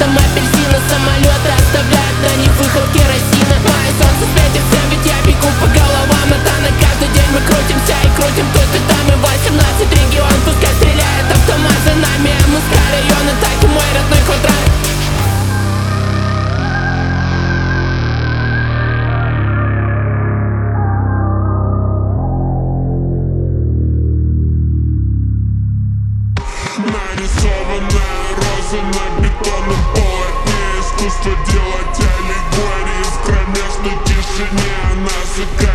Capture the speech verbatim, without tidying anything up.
цветом апельсина. Самолеты оставляют на них выход керосина. Мое солнце светит всем, ведь я бегу по головам. Это на каждый день мы крутимся и крутим тут и там. И восемнадцать регион, пускай стреляет автомат за нами. Мы с района, так и мой родной квадрат. Нарисованная роза на бетонном полотне. Искусство делать аллегории в кромешной тишине. Она сыграет